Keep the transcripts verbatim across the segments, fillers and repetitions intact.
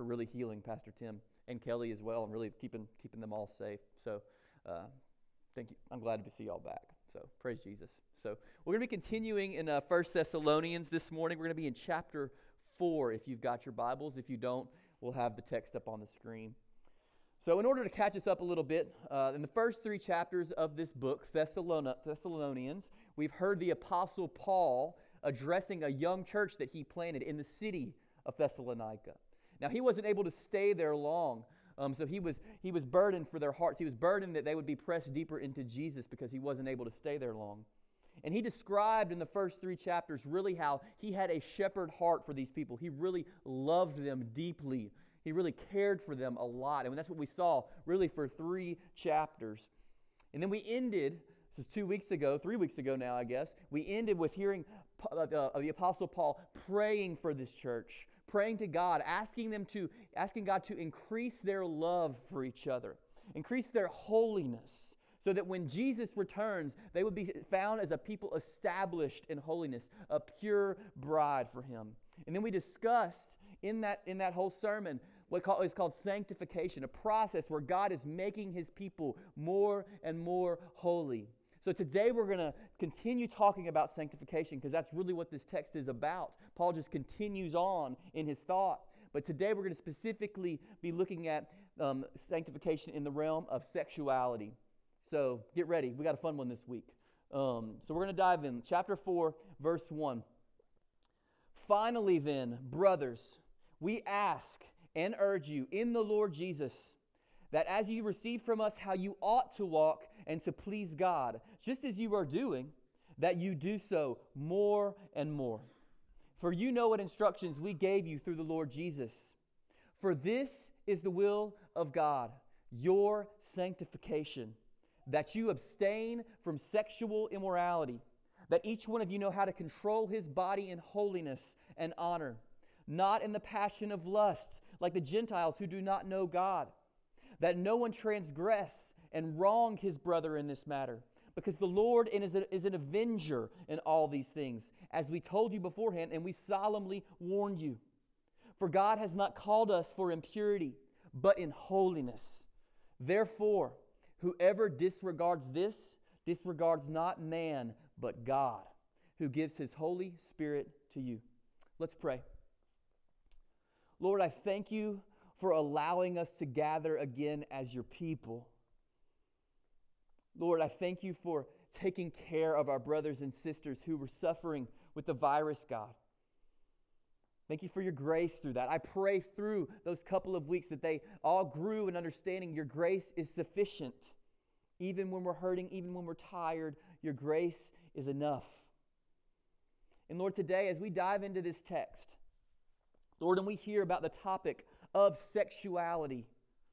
for really healing Pastor Tim and Kelly as well, and really keeping keeping them all safe. So, uh, thank you. I'm glad to see y'all back. So, praise Jesus. So, we're going to be continuing in uh, First Thessalonians this morning. We're going to be in chapter four. If you've got your Bibles, if you don't, we'll have the text up on the screen. So, in order to catch us up a little bit, uh, in the first three chapters of this book, Thessalon- Thessalonians, we've heard the Apostle Paul addressing a young church that he planted in the city of Thessalonica. Now, he wasn't able to stay there long, um, so he was he was burdened for their hearts. He was burdened that they would be pressed deeper into Jesus because he wasn't able to stay there long. And he described in the first three chapters really how he had a shepherd heart for these people. He really loved them deeply. He really cared for them a lot. And that's what we saw really for three chapters. And then we ended, this is two weeks ago, three weeks ago now, I guess, we ended with hearing uh, the Apostle Paul praying for this church, praying to God, asking them to, asking God to increase their love for each other, increase their holiness, so that when Jesus returns, they would be found as a people established in holiness, a pure bride for Him. And then we discussed in that in that whole sermon what is called sanctification, a process where God is making His people more and more holy. So today we're going to continue talking about sanctification because that's really what this text is about. Paul just continues on in his thought. But today we're going to specifically be looking at um, sanctification in the realm of sexuality. So get ready. We got a fun one this week. Um, so we're going to dive in. Chapter four, verse one. Finally then, brothers, we ask and urge you in the Lord Jesus, that as you receive from us how you ought to walk and to please God, just as you are doing, that you do so more and more. For you know what instructions we gave you through the Lord Jesus. For this is the will of God, your sanctification, that you abstain from sexual immorality, that each one of you know how to control his body in holiness and honor, not in the passion of lust, like the Gentiles who do not know God, that no one transgress and wrong his brother in this matter, because the Lord is an avenger in all these things, as we told you beforehand, and we solemnly warned you. For God has not called us for impurity, but in holiness. Therefore, whoever disregards this, disregards not man, but God, who gives His Holy Spirit to you. Let's pray. Lord, I thank you for allowing us to gather again as your people. Lord, I thank you for taking care of our brothers and sisters who were suffering with the virus, God. Thank you for your grace through that. I pray through those couple of weeks that they all grew in understanding your grace is sufficient. Even when we're hurting, even when we're tired, your grace is enough. And Lord, today as we dive into this text, Lord, and we hear about the topic of sexuality,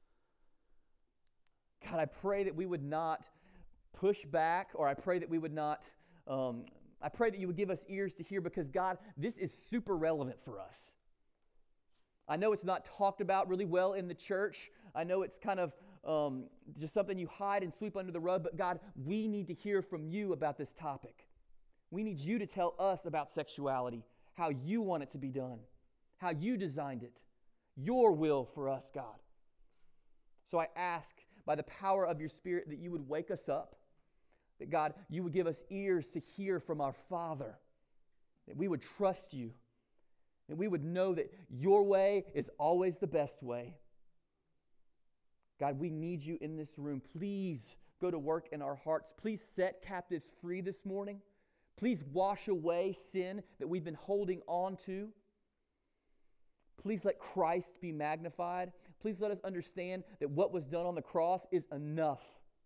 God, I pray that we would not push back, or I pray that we would not, um, I pray that you would give us ears to hear, because God, this is super relevant for us. I know it's not talked about really well in the church. I know it's kind of um, just something you hide and sweep under the rug, but God, we need to hear from you about this topic. We need you to tell us about sexuality, how you want it to be done, how you designed it, your will for us, God. So I ask, by the power of your Spirit, that you would wake us up, that God, you would give us ears to hear from our Father, that we would trust you, and we would know that your way is always the best way. God, we need you in this room. Please go to work in our hearts. Please set captives free this morning. Please wash away sin that we've been holding on to. Please let Christ be magnified. Please let us understand that what was done on the cross is enough.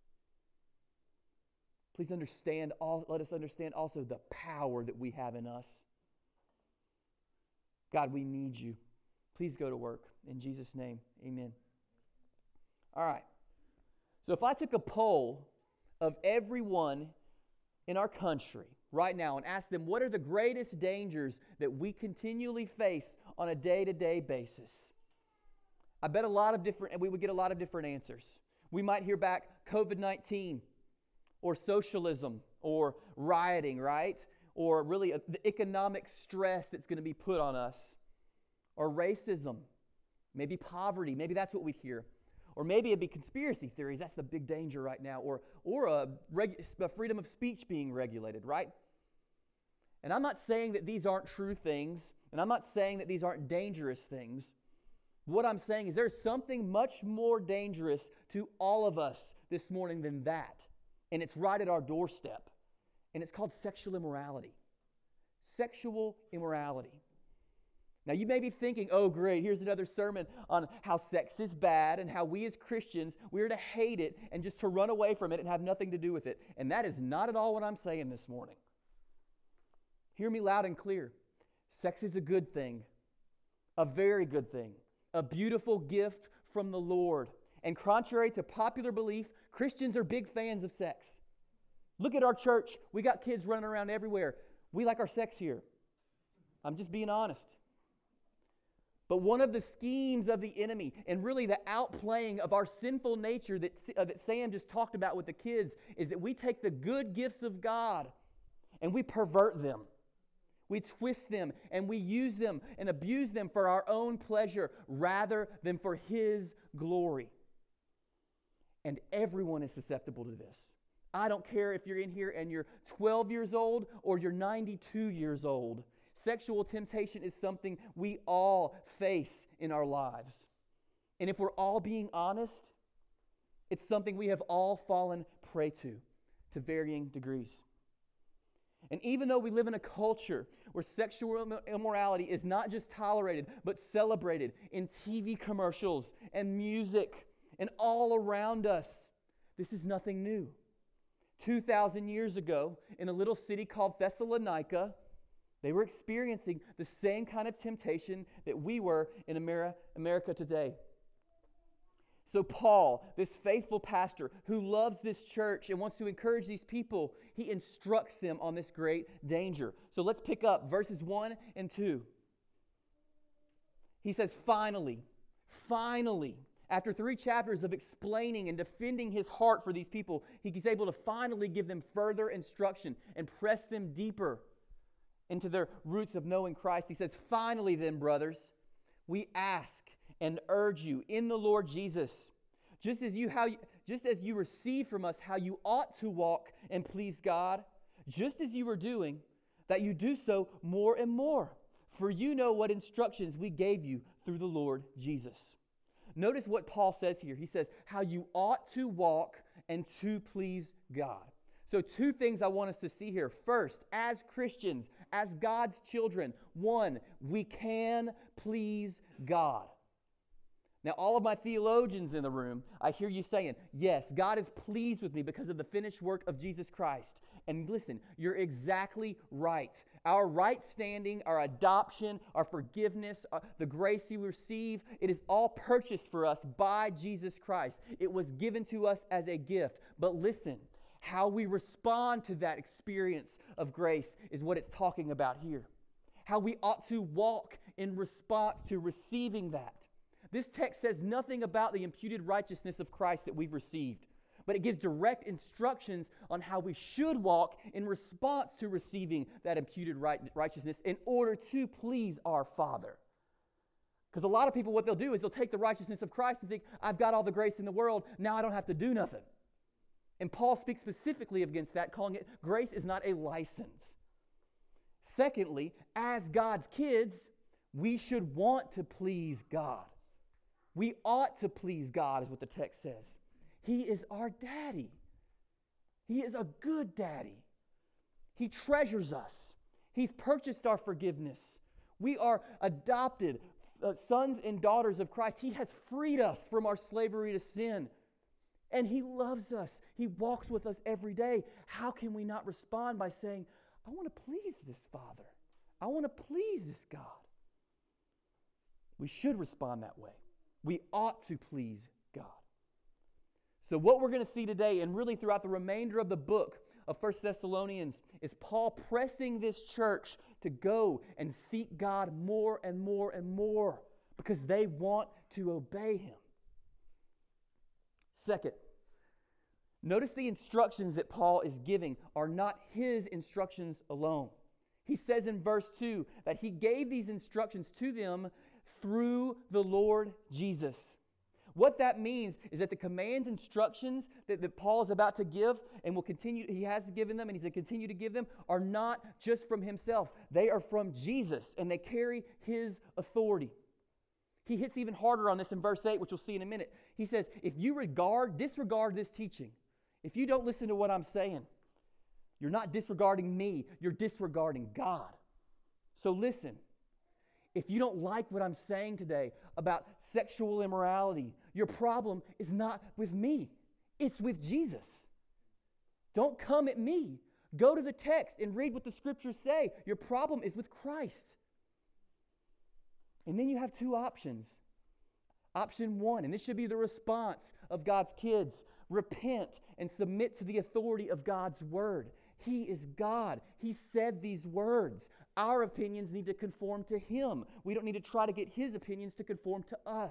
Please understand, all, let us understand also the power that we have in us. God, we need you. Please go to work. In Jesus' name, amen. All right. So if I took a poll of everyone in our country right now and asked them what are the greatest dangers that we continually face on a day-to-day basis, I bet a lot of different, and we would get a lot of different answers. We might hear back covid nineteen, or socialism, or rioting, right? Or really uh, the economic stress that's going to be put on us, or racism, Maybe poverty. Maybe that's what we'd hear. Or maybe it'd be conspiracy theories. That's the big danger right now. Or, or a, reg- a freedom of speech being regulated, right? And I'm not saying that these aren't true things, and I'm not saying that these aren't dangerous things. What I'm saying is there's something much more dangerous to all of us this morning than that. And it's right at our doorstep. And it's called sexual immorality. Sexual immorality. Now you may be thinking, oh great, here's another sermon on how sex is bad and how we as Christians, we're to hate it and just to run away from it and have nothing to do with it. And that is not at all what I'm saying this morning. Hear me loud and clear. Sex is a good thing. A very good thing. A beautiful gift from the Lord. And contrary to popular belief, Christians are big fans of sex. Look at our church. We got kids running around everywhere. We like our sex here. I'm just being honest. But one of the schemes of the enemy, and really the outplaying of our sinful nature that, uh, that Sam just talked about with the kids, is that we take the good gifts of God and we pervert them. We twist them and we use them and abuse them for our own pleasure rather than for His glory. And everyone is susceptible to this. I don't care if you're in here and you're twelve years old or you're ninety-two years old. Sexual temptation is something we all face in our lives. And if we're all being honest, it's something we have all fallen prey to, to varying degrees. And even though we live in a culture where sexual immorality is not just tolerated, but celebrated in T V commercials and music and all around us, this is nothing new. two thousand years ago, in a little city called Thessalonica, they were experiencing the same kind of temptation that we were in America today. So Paul, this faithful pastor who loves this church and wants to encourage these people, he instructs them on this great danger. So let's pick up verses one and two. He says, finally, finally, after three chapters of explaining and defending his heart for these people, he's able to finally give them further instruction and press them deeper into their roots of knowing Christ. He says, finally then, brothers, we ask and urge you in the Lord Jesus, just as you how you, just as you receive from us how you ought to walk and please God, just as you were doing, that you do so more and more. For you know what instructions we gave you through the Lord Jesus. Notice what Paul says here. He says, how you ought to walk and to please God. So two things I want us to see here. First, as Christians, as God's children, one, we can please God. Now, all of my theologians in the room, I hear you saying, yes, God is pleased with me because of the finished work of Jesus Christ. And listen, you're exactly right. Our right standing, our adoption, our forgiveness, uh, the grace we receive, it is all purchased for us by Jesus Christ. It was given to us as a gift. But listen, how we respond to that experience of grace is what it's talking about here. How we ought to walk in response to receiving that. This text says nothing about the imputed righteousness of Christ that we've received, but it gives direct instructions on how we should walk in response to receiving that imputed right, righteousness in order to please our Father. Because a lot of people, what they'll do is they'll take the righteousness of Christ and think, I've got all the grace in the world, now I don't have to do nothing. And Paul speaks specifically against that, calling it grace is not a license. Secondly, as God's kids, we should want to please God. We ought to please God, is what the text says. He is our daddy. He is a good daddy. He treasures us. He's purchased our forgiveness. We are adopted uh, sons and daughters of Christ. He has freed us from our slavery to sin. And He loves us. He walks with us every day. How can we not respond by saying, I want to please this Father. I want to please this God. We should respond that way. We ought to please God. So what we're going to see today, and really throughout the remainder of the book of First Thessalonians, is Paul pressing this church to go and seek God more and more and more because they want to obey Him. Second, notice the instructions that Paul is giving are not his instructions alone. He says in verse two that he gave these instructions to them through the Lord Jesus. What that means is that the commands, instructions that, that Paul is about to give and will continue, he has given them and he's going to continue to give them, are not just from himself. They are from Jesus, and they carry his authority. He hits even harder on this in verse eight, which we'll see in a minute. He says, if you regard, disregard this teaching, if you don't listen to what I'm saying, you're not disregarding me, you're disregarding God. So listen. If you don't like what I'm saying today about sexual immorality, your problem is not with me. It's with Jesus. Don't come at me. Go to the text and read what the Scriptures say. Your problem is with Christ. And then you have two options. Option one, and this should be the response of God's kids: repent and submit to the authority of God's Word. He is God. He said these words. Our opinions need to conform to Him. We don't need to try to get His opinions to conform to us.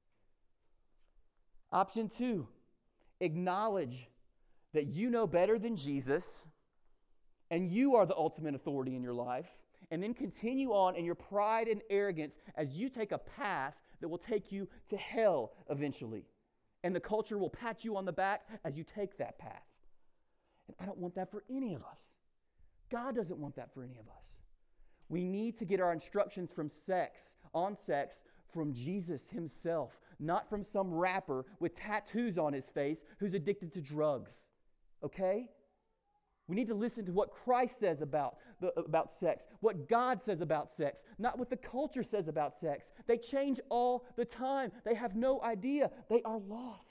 Option two, acknowledge that you know better than Jesus and you are the ultimate authority in your life, and then continue on in your pride and arrogance as you take a path that will take you to hell eventually. And the culture will pat you on the back as you take that path. And I don't want that for any of us. God doesn't want that for any of us. We need to get our instructions from sex, on sex, from Jesus Himself, not from some rapper with tattoos on his face who's addicted to drugs. Okay? We need to listen to what Christ says about, the, about sex, what God says about sex, not what the culture says about sex. They change all the time. They have no idea. They are lost.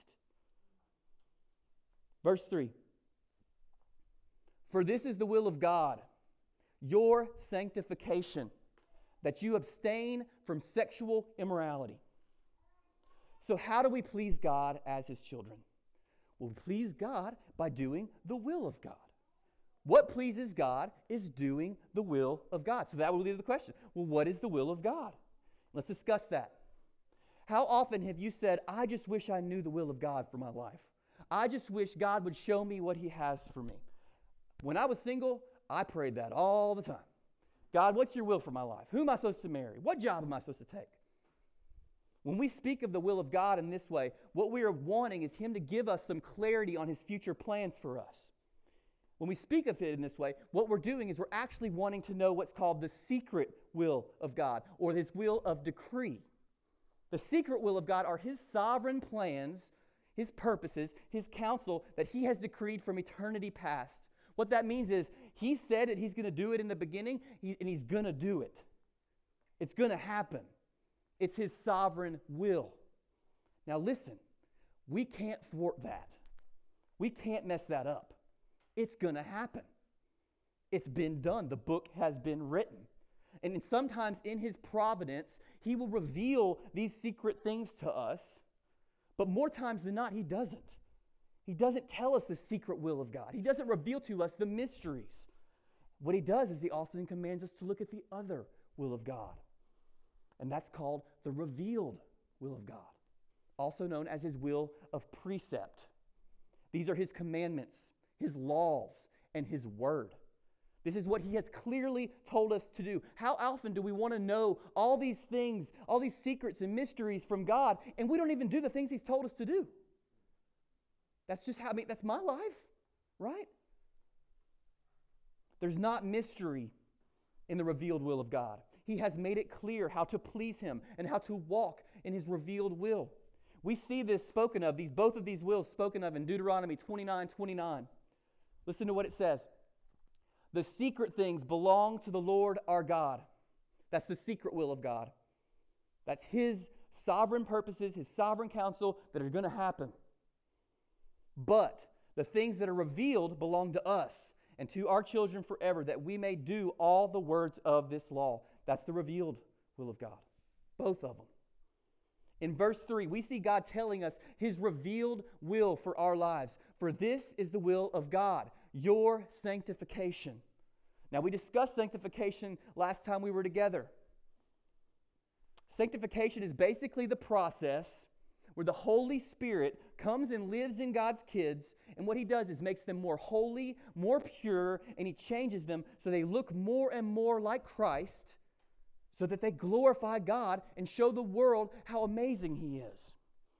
Verse three. For this is the will of God, your sanctification, that you abstain from sexual immorality. So how do we please God as His children? Well, we please God by doing the will of God. What pleases God is doing the will of God. So that will lead to the question, well, what is the will of God? Let's discuss that. How often have you said, I just wish I knew the will of God for my life? I just wish God would show me what He has for me. When I was single, I prayed that all the time. God, what's your will for my life? Who am I supposed to marry? What job am I supposed to take? When we speak of the will of God in this way, what we are wanting is Him to give us some clarity on His future plans for us. When we speak of it in this way, what we're doing is we're actually wanting to know what's called the secret will of God, or His will of decree. The secret will of God are His sovereign plans, His purposes, His counsel that He has decreed from eternity past. What that means is He said that He's going to do it in the beginning, and He's going to do it. It's going to happen. It's His sovereign will. Now listen, we can't thwart that. We can't mess that up. It's going to happen. It's been done. The book has been written. And sometimes in His providence, He will reveal these secret things to us, but more times than not, He doesn't. He doesn't tell us the secret will of God. He doesn't reveal to us the mysteries. What He does is He often commands us to look at the other will of God. And that's called the revealed will of God, also known as His will of precept. These are His commandments, His laws, and His word. This is what He has clearly told us to do. How often do we want to know all these things, all these secrets and mysteries from God, and we don't even do the things He's told us to do? That's just how, I mean, that's my life, right? There's not mystery in the revealed will of God. He has made it clear how to please Him and how to walk in His revealed will. We see this spoken of, these both of these wills spoken of in Deuteronomy twenty-nine twenty-nine. Listen to what it says. The secret things belong to the Lord our God. That's the secret will of God. That's His sovereign purposes, His sovereign counsel that are going to happen. But the things that are revealed belong to us and to our children forever, that we may do all the words of this law. That's the revealed will of God. Both of them. In verse three, we see God telling us His revealed will for our lives. For this is the will of God, your sanctification. Now, we discussed sanctification last time we were together. Sanctification is basically the process where the Holy Spirit comes and lives in God's kids, and what He does is makes them more holy, more pure, and He changes them so they look more and more like Christ, so that they glorify God and show the world how amazing He is.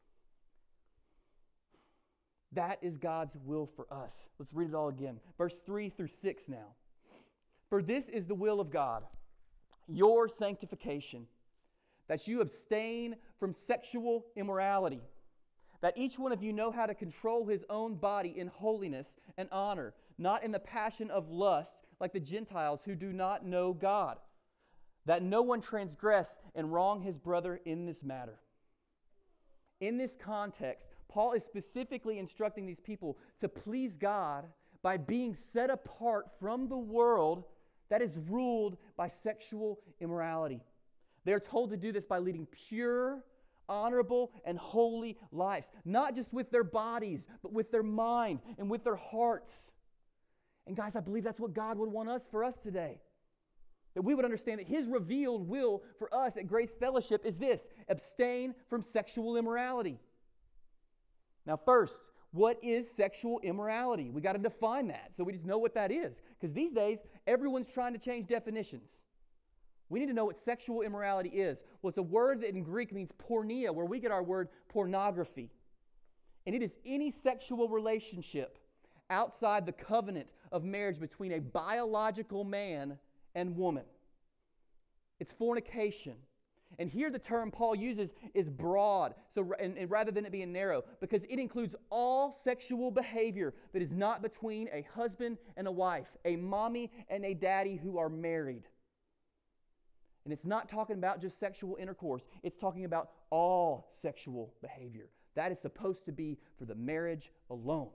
That is God's will for us. Let's read it all again. Verse three through six now. For this is the will of God, your sanctification, that you abstain from sexual immorality, that each one of you know how to control his own body in holiness and honor, not in the passion of lust like the Gentiles who do not know God, that no one transgress and wrong his brother in this matter. In this context, Paul is specifically instructing these people to please God by being set apart from the world that is ruled by sexual immorality. They're told to do this by leading pure, honorable, and holy lives, not just with their bodies, but with their mind and with their hearts. And guys, I believe that's what God would want us for us today. That we would understand that His revealed will for us at Grace Fellowship is this: abstain from sexual immorality. Now first, what is sexual immorality? We got to define that so we just know what that is. Because these days, everyone's trying to change definitions. We need to know what sexual immorality is. Well, it's a word that in Greek means porneia, where we get our word pornography. And it is any sexual relationship outside the covenant of marriage between a biological man and woman. It's fornication. And here the term Paul uses is broad, so and, and rather than it being narrow, because it includes all sexual behavior that is not between a husband and a wife, a mommy and a daddy who are married. And it's not talking about just sexual intercourse. It's talking about all sexual behavior. That is supposed to be for the marriage alone.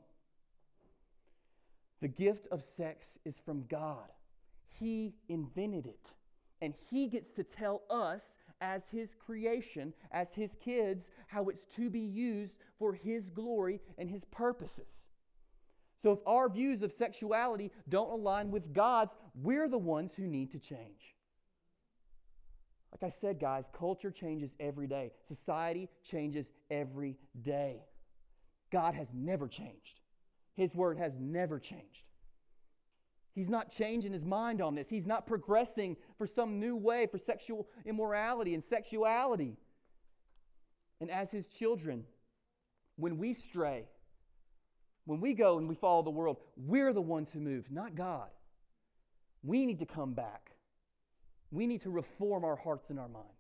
The gift of sex is from God. He invented it. And He gets to tell us as His creation, as His kids, how it's to be used for His glory and His purposes. So if our views of sexuality don't align with God's, we're the ones who need to change. Like I said, guys, culture changes every day. Society changes every day. God has never changed. His word has never changed. He's not changing His mind on this. He's not progressing for some new way for sexual immorality and sexuality. And as His children, when we stray, when we go and we follow the world, we're the ones who move, not God. We need to come back. We need to reform our hearts and our minds.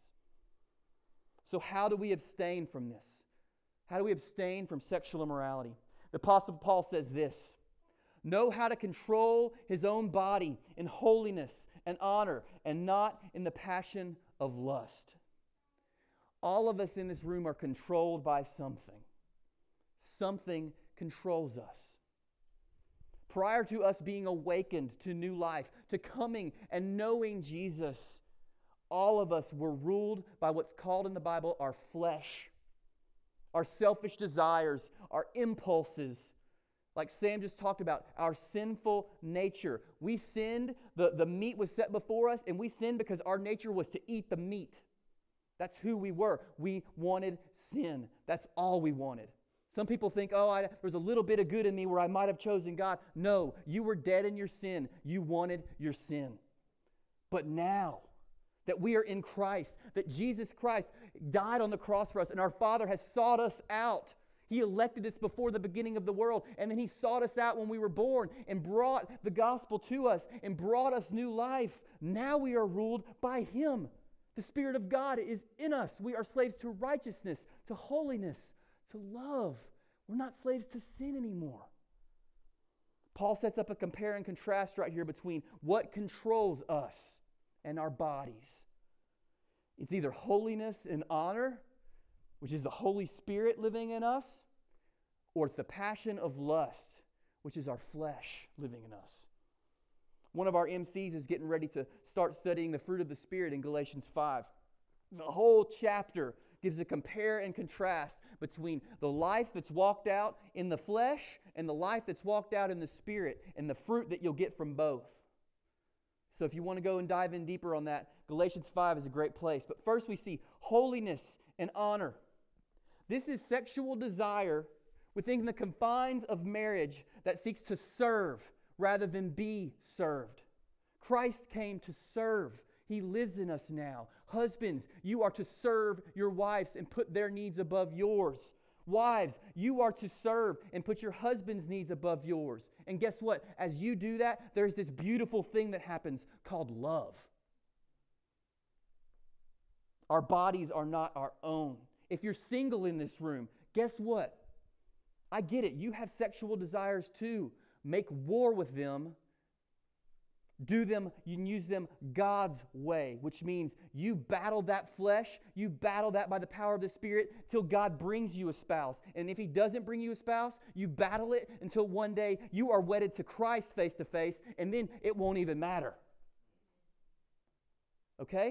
So how do we abstain from this? How do we abstain from sexual immorality? The Apostle Paul says this: know how to control his own body in holiness and honor, and not in the passion of lust. All of us in this room are controlled by something. Something controls us. Prior to us being awakened to new life, to coming and knowing Jesus, all of us were ruled by what's called in the Bible our flesh, our selfish desires, our impulses. Like Sam just talked about, our sinful nature. We sinned, the, the meat was set before us, and we sinned because our nature was to eat the meat. That's who we were. We wanted sin. That's all we wanted. Some people think, oh, I, there's a little bit of good in me where I might have chosen God. No, you were dead in your sin. You wanted your sin. But now that we are in Christ, that Jesus Christ died on the cross for us, and our Father has sought us out. He elected us before the beginning of the world, and then He sought us out when we were born and brought the gospel to us and brought us new life. Now we are ruled by Him. The Spirit of God is in us. We are slaves to righteousness, to holiness, to love. We're not slaves to sin anymore. Paul sets up a compare and contrast right here between what controls us and our bodies. It's either holiness and honor, which is the Holy Spirit living in us, or it's the passion of lust, which is our flesh living in us. One of our M Cs is getting ready to start studying the fruit of the Spirit in Galatians five. The whole chapter gives a compare and contrast between the life that's walked out in the flesh and the life that's walked out in the Spirit, and the fruit that you'll get from both. So if you want to go and dive in deeper on that, Galatians five is a great place. But first we see holiness and honor. This is sexual desire within the confines of marriage that seeks to serve rather than be served. Christ came to serve. He lives in us now. Husbands, you are to serve your wives and put their needs above yours. Wives, you are to serve and put your husband's needs above yours. And guess what? As you do that, there's this beautiful thing that happens called love. Our bodies are not our own. If you're single in this room, guess what? I get it. You have sexual desires too. Make war with them. Do them, you can use them God's way, which means you battle that flesh, you battle that by the power of the Spirit till God brings you a spouse. And if He doesn't bring you a spouse, you battle it until one day you are wedded to Christ face to face, and then it won't even matter. Okay?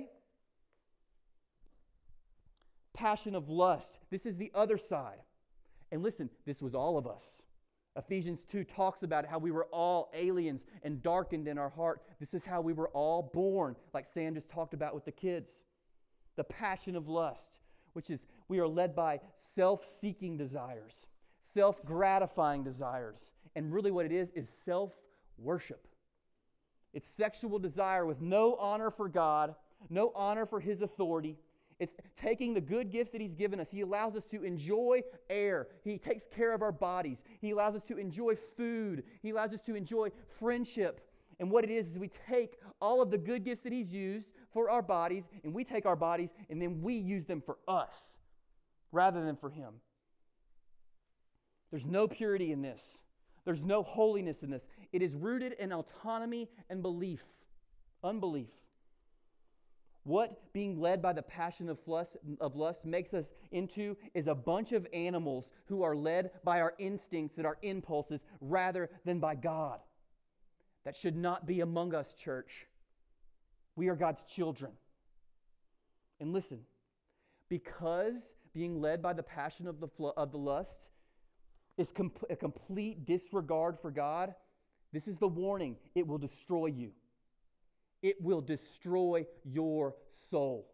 Passion of lust. This is the other side. And listen, this was all of us. Ephesians two talks about how we were all aliens and darkened in our heart. This is how we were all born, like Sam just talked about with the kids. The passion of lust, which is we are led by self-seeking desires, self-gratifying desires. And really what it is is self-worship. It's sexual desire with no honor for God, no honor for His authority. It's taking the good gifts that He's given us. He allows us to enjoy air. He takes care of our bodies. He allows us to enjoy food. He allows us to enjoy friendship. And what it is is we take all of the good gifts that He's used for our bodies, and we take our bodies and then we use them for us rather than for Him. There's no purity in this. There's no holiness in this. It is rooted in autonomy and belief. Unbelief. What being led by the passion of lust, of lust makes us into is a bunch of animals who are led by our instincts and our impulses rather than by God. That should not be among us, church. We are God's children. And listen, because being led by the passion of the, of the lust is com- a complete disregard for God, this is the warning. It will destroy you. It will destroy your soul.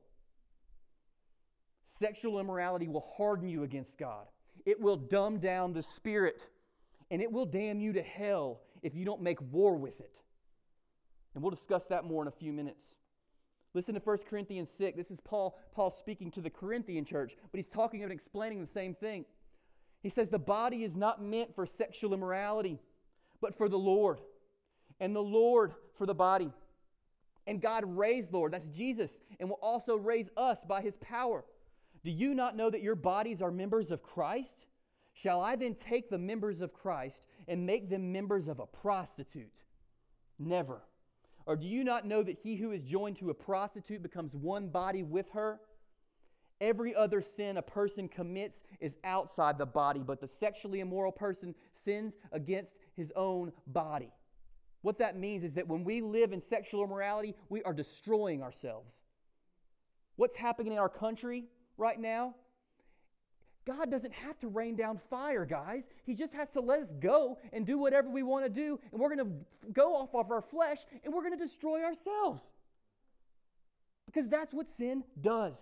Sexual immorality will harden you against God. It will dumb down the spirit. And it will damn you to hell if you don't make war with it. And we'll discuss that more in a few minutes. Listen to First Corinthians six. This is Paul, Paul speaking to the Corinthian church, but he's talking and explaining the same thing. He says the body is not meant for sexual immorality, but for the Lord. And the Lord for the body. And God raised Lord, that's Jesus, and will also raise us by His power. Do you not know that your bodies are members of Christ? Shall I then take the members of Christ and make them members of a prostitute? Never. Or do you not know that he who is joined to a prostitute becomes one body with her? Every other sin a person commits is outside the body, but the sexually immoral person sins against his own body. What that means is that when we live in sexual immorality, we are destroying ourselves. What's happening in our country right now? God doesn't have to rain down fire, guys. He just has to let us go and do whatever we want to do, and we're going to go off of our flesh, and we're going to destroy ourselves. Because that's what sin does.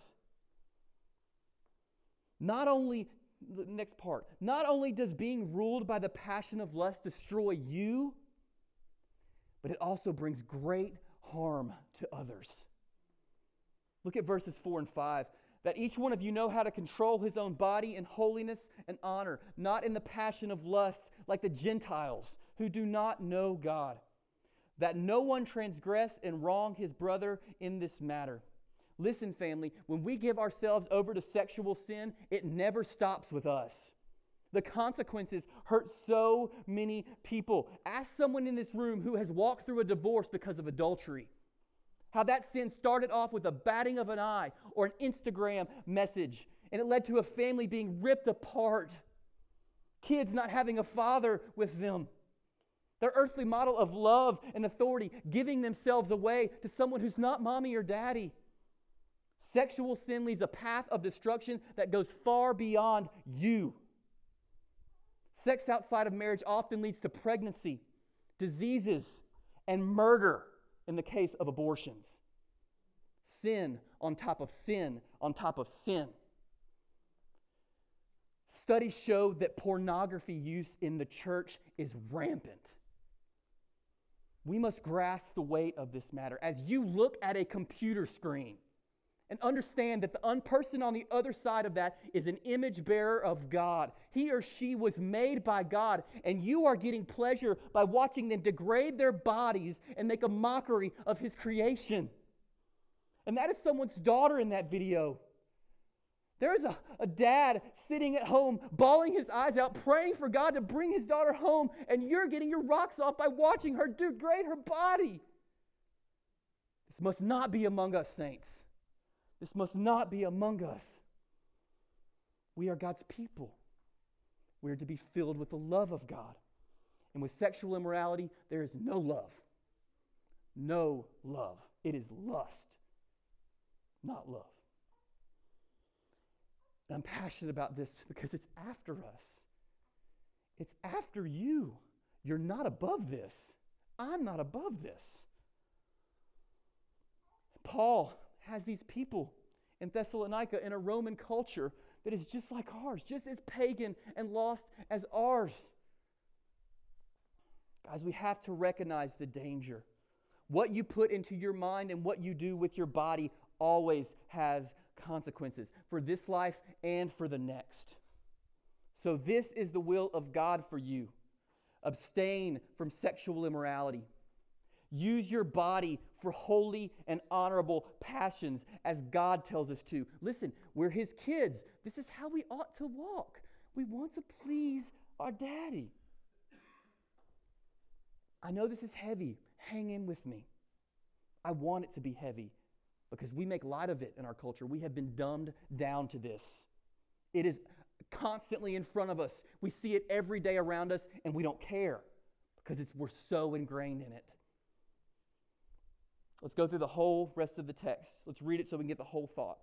Not only, the next part, not only does being ruled by the passion of lust destroy you, but it also brings great harm to others. Look at verses four and five. That each one of you know how to control his own body in holiness and honor, not in the passion of lust like the Gentiles who do not know God. That no one transgress and wrong his brother in this matter. Listen, family, when we give ourselves over to sexual sin, it never stops with us. The consequences hurt so many people. Ask someone in this room who has walked through a divorce because of adultery. How that sin started off with a batting of an eye or an Instagram message, and it led to a family being ripped apart. Kids not having a father with them. Their earthly model of love and authority giving themselves away to someone who's not mommy or daddy. Sexual sin leaves a path of destruction that goes far beyond you. Sex outside of marriage often leads to pregnancy, diseases, and murder in the case of abortions. Sin on top of sin on top of sin. Studies show that pornography use in the church is rampant. We must grasp the weight of this matter. As you look at a computer screen and understand that the un- person on the other side of that is an image bearer of God. He or she was made by God, and you are getting pleasure by watching them degrade their bodies and make a mockery of His creation. And that is someone's daughter in that video. There's a, a dad sitting at home, bawling his eyes out, praying for God to bring his daughter home, and you're getting your rocks off by watching her degrade her body. This must not be among us, saints. This must not be among us. We are God's people. We are to be filled with the love of God. And with sexual immorality, there is no love. No love. It is lust, not love. And I'm passionate about this because it's after us. It's after you. You're not above this. I'm not above this. Paul has these people in Thessalonica in a Roman culture that is just like ours, just as pagan and lost as ours. Guys, we have to recognize the danger. What you put into your mind and what you do with your body always has consequences for this life and for the next. So this is the will of God for you. Abstain from sexual immorality. Use your body for holy and honorable passions as God tells us to. Listen, we're His kids. This is how we ought to walk. We want to please our daddy. I know this is heavy. Hang in with me. I want it to be heavy because we make light of it in our culture. We have been dumbed down to this. It is constantly in front of us. We see it every day around us, and we don't care because it's, we're so ingrained in it. Let's go through the whole rest of the text. Let's read it so we can get the whole thought.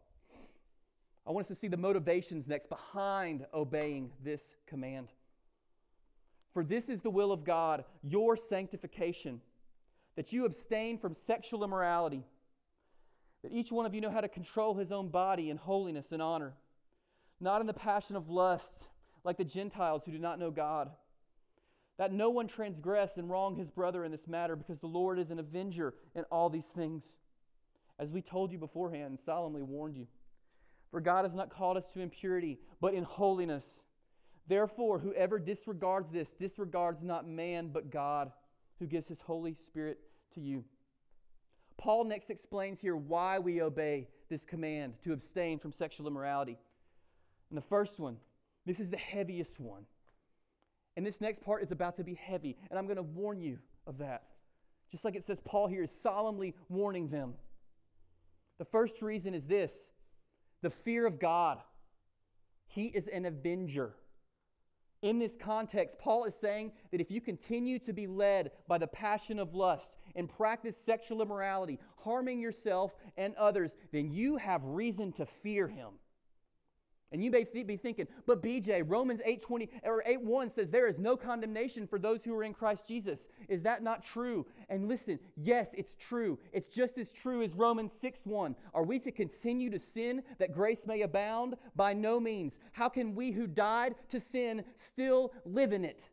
I want us to see the motivations next behind obeying this command. For this is the will of God, your sanctification, that you abstain from sexual immorality, that each one of you know how to control his own body in holiness and honor, not in the passion of lust, like the Gentiles who do not know God, that no one transgress and wrong his brother in this matter, because the Lord is an avenger in all these things, as we told you beforehand and solemnly warned you. For God has not called us to impurity, but in holiness. Therefore, whoever disregards this, disregards not man, but God, who gives His Holy Spirit to you. Paul next explains here why we obey this command to abstain from sexual immorality. And the first one, this is the heaviest one. And this next part is about to be heavy, and I'm going to warn you of that. Just like it says, Paul here is solemnly warning them. The first reason is this, the fear of God. He is an avenger. In this context, Paul is saying that if you continue to be led by the passion of lust and practice sexual immorality, harming yourself and others, then you have reason to fear Him. And you may th- be thinking, but B J, Romans eight twenty or eight one says there is no condemnation for those who are in Christ Jesus. Is that not true? And listen, yes, it's true. It's just as true as Romans six one. Are we to continue to sin that grace may abound? By no means. How can we who died to sin still live in it?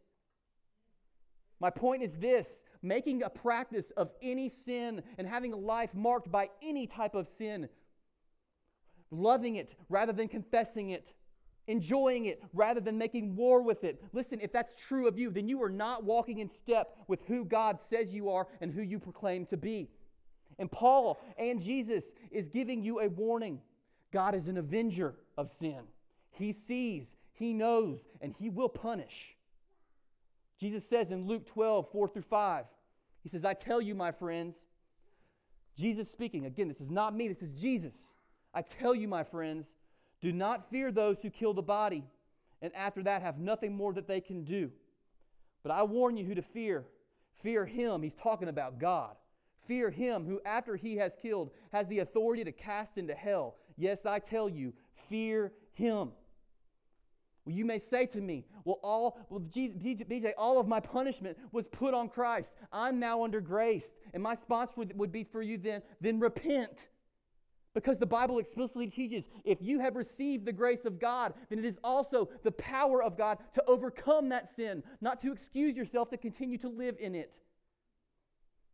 My point is this, making a practice of any sin and having a life marked by any type of sin, loving it rather than confessing it, enjoying it rather than making war with it. Listen, if that's true of you, then you are not walking in step with who God says you are and who you proclaim to be. And Paul and Jesus is giving you a warning. God is an avenger of sin. He sees, He knows, and He will punish. Jesus says in Luke twelve, four through five, He says, I tell you, my friends, Jesus speaking, again, this is not me, this is Jesus. I tell you, my friends, do not fear those who kill the body, and after that have nothing more that they can do. But I warn you who to fear. Fear Him, He's talking about God. Fear Him who, after He has killed, has the authority to cast into hell. Yes, I tell you, fear Him. Well, you may say to me, well, all, well, B J, all of my punishment was put on Christ. I'm now under grace. And my response would, would be for you then, then repent. Because the Bible explicitly teaches, if you have received the grace of God, then it is also the power of God to overcome that sin, not to excuse yourself to continue to live in it.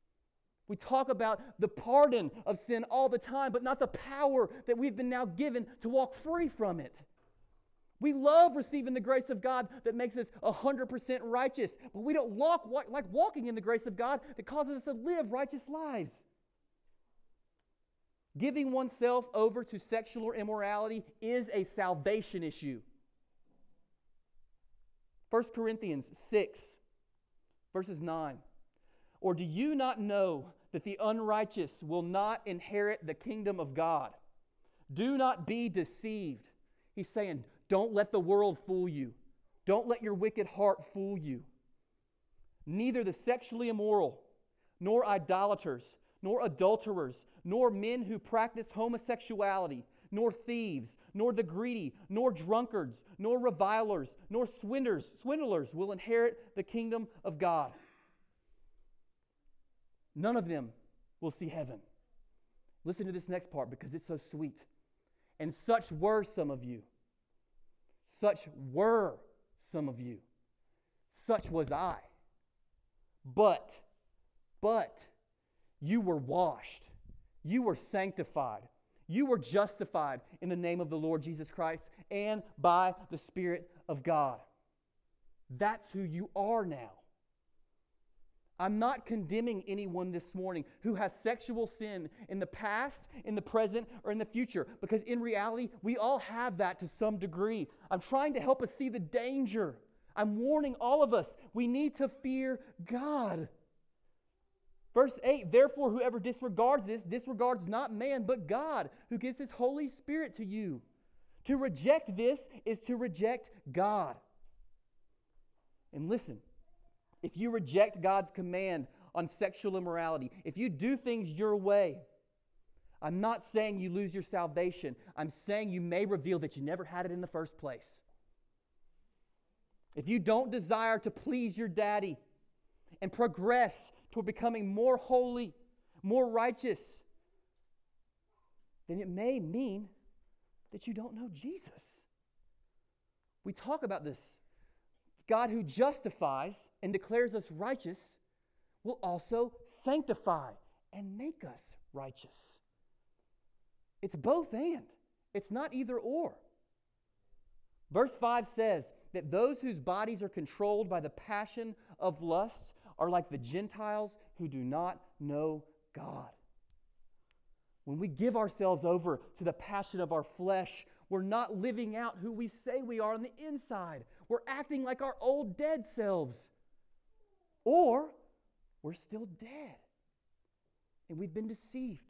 We talk about the pardon of sin all the time, but not the power that we've been now given to walk free from it. We love receiving the grace of God that makes us one hundred percent righteous, but we don't walk, walk like walking in the grace of God that causes us to live righteous lives. Giving oneself over to sexual immorality is a salvation issue. First Corinthians six, verses nine. Or do you not know that the unrighteous will not inherit the kingdom of God? Do not be deceived. He's saying, don't let the world fool you. Don't let your wicked heart fool you. Neither the sexually immoral, nor idolaters, nor adulterers, nor men who practice homosexuality, nor thieves, nor the greedy, nor drunkards, nor revilers, nor swindlers, swindlers will inherit the kingdom of God. None of them will see heaven. Listen to this next part because it's so sweet. And such were some of you. Such were some of you. Such was I. But, but, you were washed. You were sanctified. You were justified in the name of the Lord Jesus Christ and by the Spirit of God. That's who you are now. I'm not condemning anyone this morning who has sexual sin in the past, in the present, or in the future, because in reality, we all have that to some degree. I'm trying to help us see the danger. I'm warning all of us, we need to fear God. Verse eight, therefore whoever disregards this, disregards not man, but God, who gives His Holy Spirit to you. To reject this is to reject God. And listen, if you reject God's command on sexual immorality, if you do things your way, I'm not saying you lose your salvation. I'm saying you may reveal that you never had it in the first place. If you don't desire to please your daddy and progress toward becoming more holy, more righteous, then it may mean that you don't know Jesus. We talk about this. God who justifies and declares us righteous will also sanctify and make us righteous. It's both and. It's not either or. Verse five says that those whose bodies are controlled by the passion of lust are like the Gentiles who do not know God. When we give ourselves over to the passion of our flesh, we're not living out who we say we are on the inside. We're acting like our old dead selves. Or we're still dead. And we've been deceived.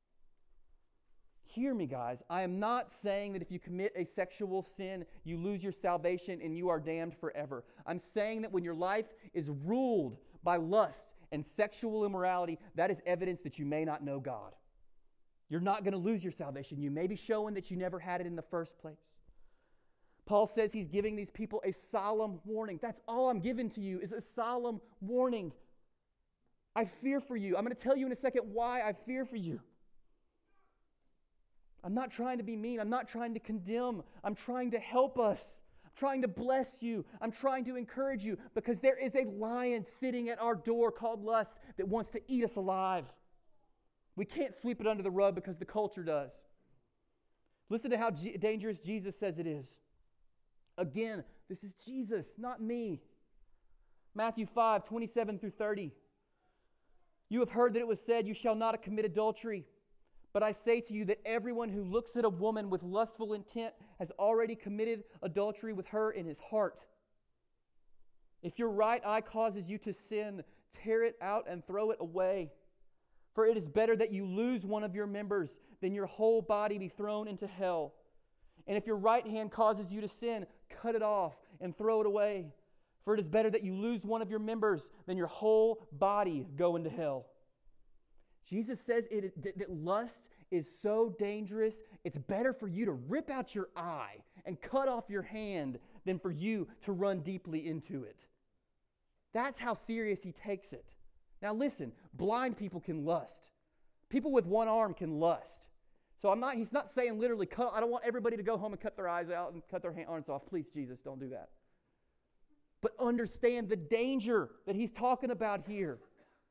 Hear me, guys. I am not saying that if you commit a sexual sin, you lose your salvation and you are damned forever. I'm saying that when your life is ruled by lust and sexual immorality, that is evidence that you may not know God. You're not going to lose your salvation. You may be showing that you never had it in the first place. Paul says he's giving these people a solemn warning. That's all I'm giving to you is a solemn warning. I fear for you. I'm going to tell you in a second why I fear for you. I'm not trying to be mean. I'm not trying to condemn. I'm trying to help us. I'm trying to bless you. I'm trying to encourage you because there is a lion sitting at our door called lust that wants to eat us alive. We can't sweep it under the rug because the culture does. Listen to how G- dangerous Jesus says it is. Again, this is Jesus, not me. Matthew five, twenty-seven through thirty. You have heard that it was said, you shall not commit adultery. But I say to you that everyone who looks at a woman with lustful intent has already committed adultery with her in his heart. If your right eye causes you to sin, tear it out and throw it away. For it is better that you lose one of your members than your whole body be thrown into hell. And if your right hand causes you to sin, cut it off and throw it away. For it is better that you lose one of your members than your whole body go into hell. Jesus says it, that lust is so dangerous, it's better for you to rip out your eye and cut off your hand than for you to run deeply into it. That's how serious he takes it. Now listen, blind people can lust. People with one arm can lust. So I'm not, he's not saying literally, cut, I don't want everybody to go home and cut their eyes out and cut their arms off. Please, Jesus, don't do that. But understand the danger that he's talking about here.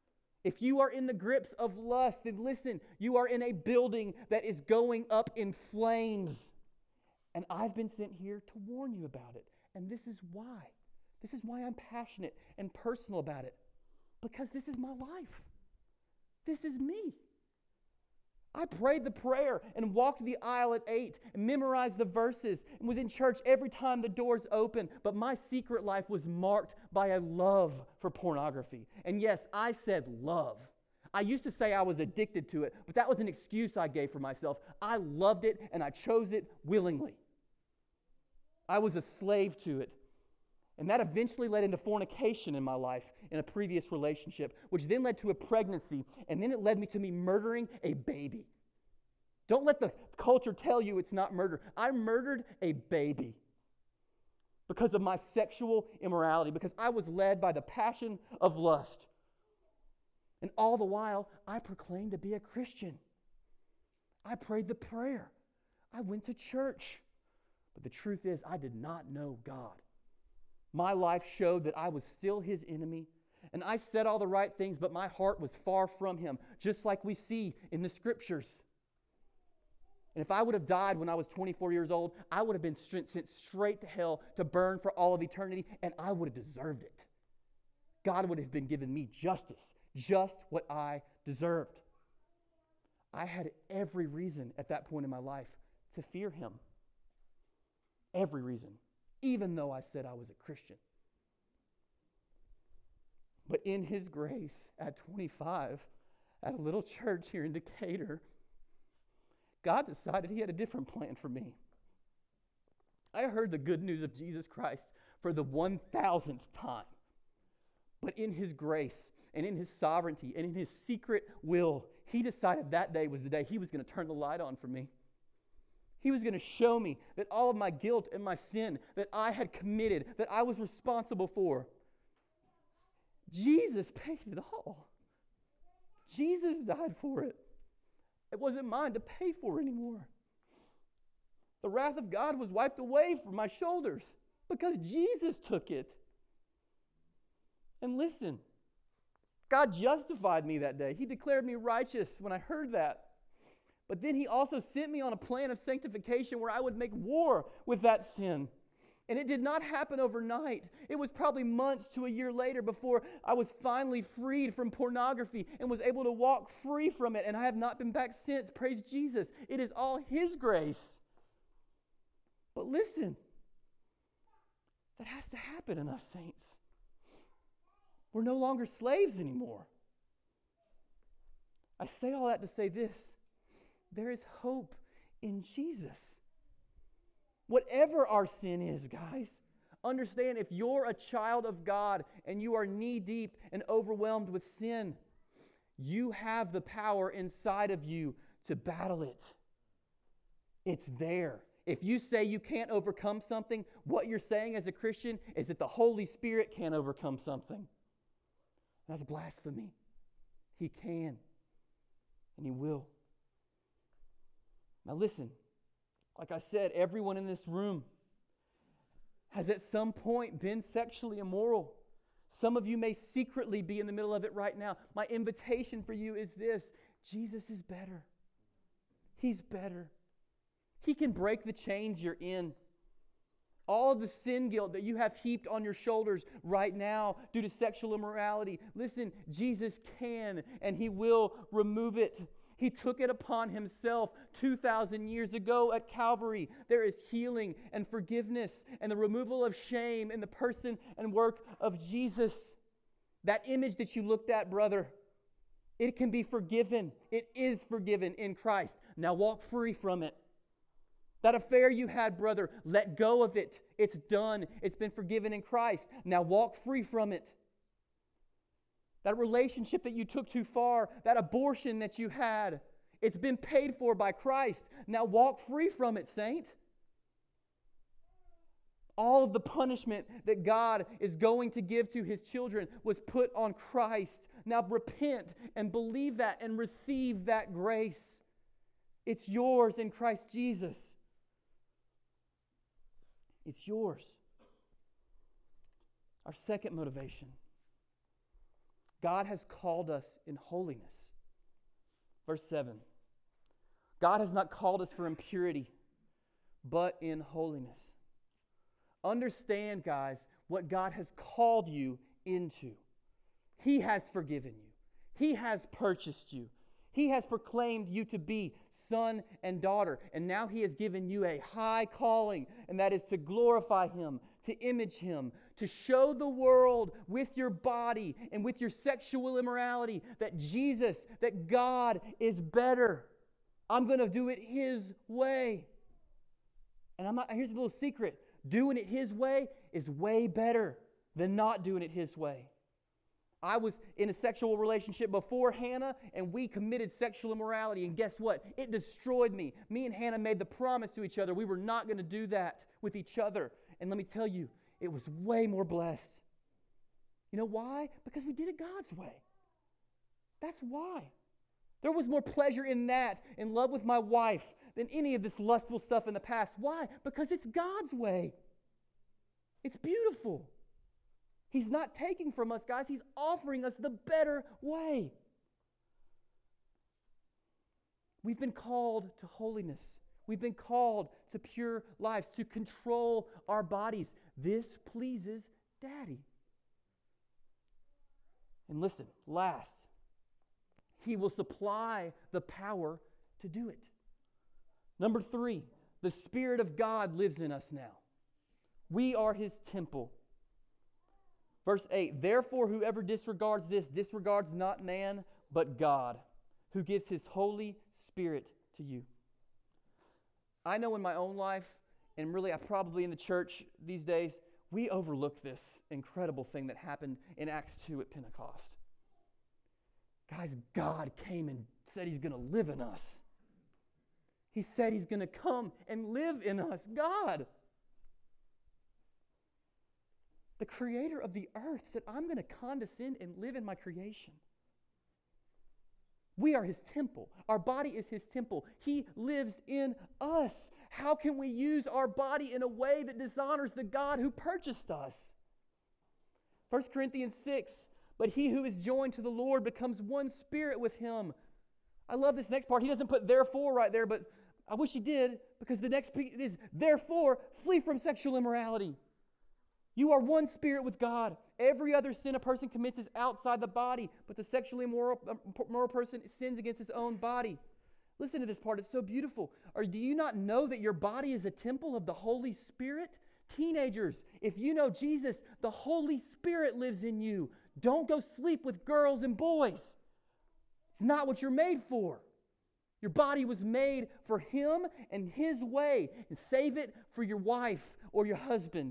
If you are in the grips of lust, then listen, you are in a building that is going up in flames. And I've been sent here to warn you about it. And this is why. This is why I'm passionate and personal about it. Because this is my life. This is me. I prayed the prayer and walked the aisle at eight and memorized the verses and was in church every time the doors opened. But my secret life was marked by a love for pornography. And yes, I said love. I used to say I was addicted to it, but that was an excuse I gave for myself. I loved it and I chose it willingly. I was a slave to it. And that eventually led into fornication in my life in a previous relationship, which then led to a pregnancy, and then it led me to me murdering a baby. Don't let the culture tell you it's not murder. I murdered a baby because of my sexual immorality, because I was led by the passion of lust. And all the while, I proclaimed to be a Christian. I prayed the prayer. I went to church. But the truth is, I did not know God. My life showed that I was still His enemy, and I said all the right things, but my heart was far from Him, just like we see in the Scriptures. And if I would have died when I was twenty-four years old, I would have been sent straight to hell to burn for all of eternity, and I would have deserved it. God would have been giving me justice, just what I deserved. I had every reason at that point in my life to fear Him. Every reason. Even though I said I was a Christian. But in His grace, at twenty-five, at a little church here in Decatur, God decided He had a different plan for me. I heard the good news of Jesus Christ for the one thousandth time. But in His grace and in His sovereignty and in His secret will, He decided that day was the day He was going to turn the light on for me. He was going to show me that all of my guilt and my sin that I had committed, that I was responsible for, Jesus paid it all. Jesus died for it. It wasn't mine to pay for anymore. The wrath of God was wiped away from my shoulders because Jesus took it. And listen, God justified me that day. He declared me righteous when I heard that. But then He also sent me on a plan of sanctification where I would make war with that sin. And it did not happen overnight. It was probably months to a year later before I was finally freed from pornography and was able to walk free from it. And I have not been back since. Praise Jesus. It is all His grace. But listen, that has to happen in us, saints. We're no longer slaves anymore. I say all that to say this. There is hope in Jesus. Whatever our sin is, guys, understand if you're a child of God and you are knee-deep and overwhelmed with sin, you have the power inside of you to battle it. It's there. If you say you can't overcome something, what you're saying as a Christian is that the Holy Spirit can't overcome something. That's blasphemy. He can, and He will. Now listen, like I said, everyone in this room has at some point been sexually immoral. Some of you may secretly be in the middle of it right now. My invitation for you is this: Jesus is better. He's better. He can break the chains you're in. All of the sin guilt that you have heaped on your shoulders right now due to sexual immorality, listen, Jesus can and He will remove it. He took it upon Himself two thousand years ago at Calvary. There is healing and forgiveness and the removal of shame in the person and work of Jesus. That image that you looked at, brother, it can be forgiven. It is forgiven in Christ. Now walk free from it. That affair you had, brother, let go of it. It's done. It's been forgiven in Christ. Now walk free from it. That relationship that you took too far, that abortion that you had, it's been paid for by Christ. Now walk free from it, saint. All of the punishment that God is going to give to His children was put on Christ. Now repent and believe that and receive that grace. It's yours in Christ Jesus. It's yours. Our second motivation. God has called us in holiness. Verse seven. God has not called us for impurity, but in holiness. Understand, guys, what God has called you into. He has forgiven you. He has purchased you. He has proclaimed you to be son and daughter. And now He has given you a high calling, and that is to glorify Him, to image Him, to show the world with your body and with your sexual immorality that Jesus, that God is better. I'm going to do it His way. And I'm not, here's a little secret. Doing it His way is way better than not doing it His way. I was in a sexual relationship before Hannah, and we committed sexual immorality. And guess what? It destroyed me. Me and Hannah made the promise to each other we were not going to do that with each other. And let me tell you, it was way more blessed. You know why? Because we did it God's way. That's why. There was more pleasure in that, in love with my wife, than any of this lustful stuff in the past. Why? Because it's God's way. It's beautiful. He's not taking from us, guys. He's offering us the better way. We've been called to holiness. We've been called to pure lives, to control our bodies. This pleases Daddy. And listen, last, He will supply the power to do it. Number three, the Spirit of God lives in us now. We are His temple. Verse eight, therefore whoever disregards this disregards not man, but God, who gives His Holy Spirit to you. I know in my own life, and really I probably in the church these days, we overlook this incredible thing that happened in Acts two at Pentecost. Guys, God came and said He's going to live in us. He said He's going to come and live in us. God, the creator of the earth, said, I'm going to condescend and live in my creation. We are His temple. Our body is His temple. He lives in us. How can we use our body in a way that dishonors the God who purchased us? First Corinthians six, but he who is joined to the Lord becomes one spirit with Him. I love this next part. He doesn't put therefore right there, but I wish he did, because the next piece is, therefore, flee from sexual immorality. You are one spirit with God. Every other sin a person commits is outside the body, but the sexually immoral, immoral person sins against his own body. Listen to this part. It's so beautiful. Or do you not know that your body is a temple of the Holy Spirit? Teenagers, if you know Jesus, the Holy Spirit lives in you. Don't go sleep with girls and boys. It's not what you're made for. Your body was made for Him and His way. And save it for your wife or your husband.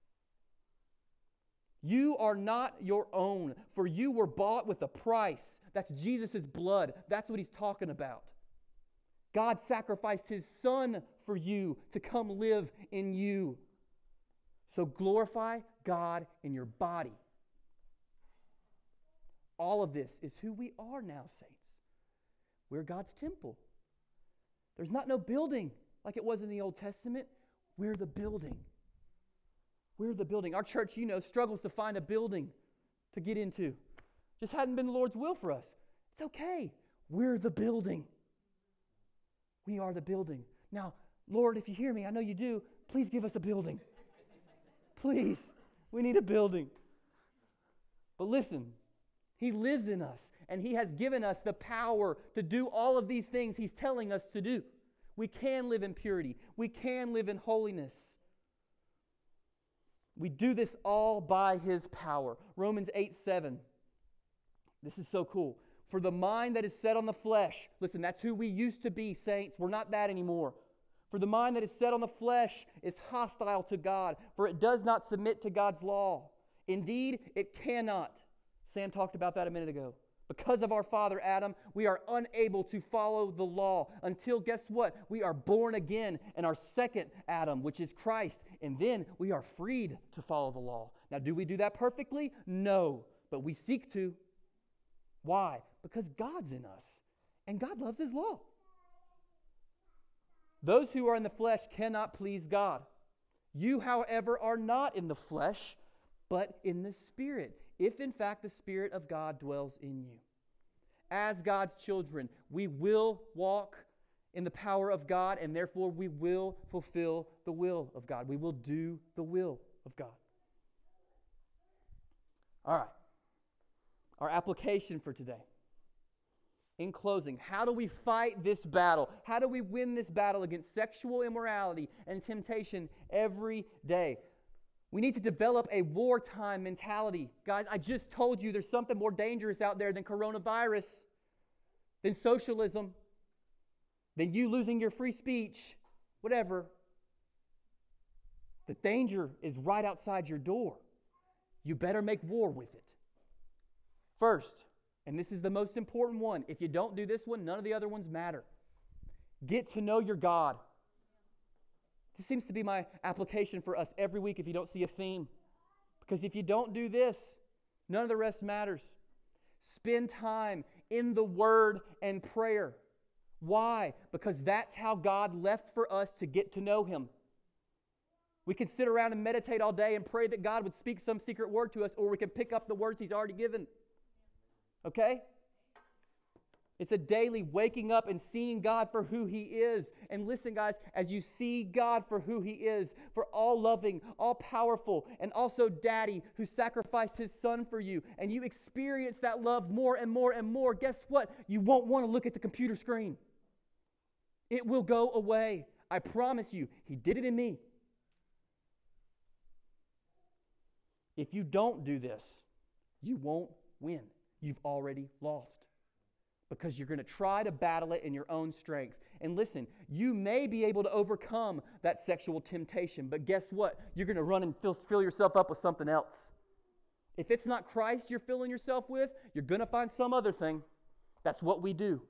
You are not your own, for you were bought with a price. That's Jesus' blood. That's what He's talking about. God sacrificed His Son for you to come live in you. So glorify God in your body. All of this is who we are now, saints. We're God's temple. There's not no building like it was in the Old Testament. We're the building. We're the building. Our church, you know, struggles to find a building to get into. Just hadn't been the Lord's will for us. It's okay. We're the building. We are the building. Now, Lord, if you hear me, I know you do, please give us a building. Please. We need a building. But listen, He lives in us, and He has given us the power to do all of these things He's telling us to do. We can live in purity. We can live in holiness. We do this all by His power. Romans eight seven. This is so cool. For the mind that is set on the flesh, listen, that's who we used to be, saints. We're not that anymore. For the mind that is set on the flesh is hostile to God, for it does not submit to God's law. Indeed, it cannot. Sam talked about that a minute ago. Because of our father Adam, we are unable to follow the law until, guess what? We are born again in our second Adam, which is Christ. And then we are freed to follow the law. Now, do we do that perfectly? No. But we seek to. Why? Because God's in us. And God loves His law. Those who are in the flesh cannot please God. You, however, are not in the flesh, but in the Spirit, if in fact the Spirit of God dwells in you. As God's children, we will walk in the power of God, and therefore we will fulfill the will of God. We will do the will of God. All right. Our application for today. In closing, how do we fight this battle? How do we win this battle against sexual immorality and temptation every day? We need to develop a wartime mentality. Guys, I just told you there's something more dangerous out there than coronavirus, than socialism, than you losing your free speech, whatever. The danger is right outside your door. You better make war with it. First, and this is the most important one, if you don't do this one, none of the other ones matter. Get to know your God. This seems to be my application for us every week if you don't see a theme. Because if you don't do this, none of the rest matters. Spend time in the Word and prayer. Why? Because that's how God left for us to get to know Him. We can sit around and meditate all day and pray that God would speak some secret word to us, or we can pick up the words He's already given. Okay? It's a daily waking up and seeing God for who He is. And listen, guys, as you see God for who He is, for all loving, all powerful, and also Daddy who sacrificed His Son for you, and you experience that love more and more and more, guess what? You won't want to look at the computer screen. It will go away. I promise you. He did it in me. If you don't do this, you won't win. You've already lost. Because you're going to try to battle it in your own strength. And listen, you may be able to overcome that sexual temptation, but guess what? You're going to run and fill, fill yourself up with something else. If it's not Christ you're filling yourself with, you're going to find some other thing. That's what we do.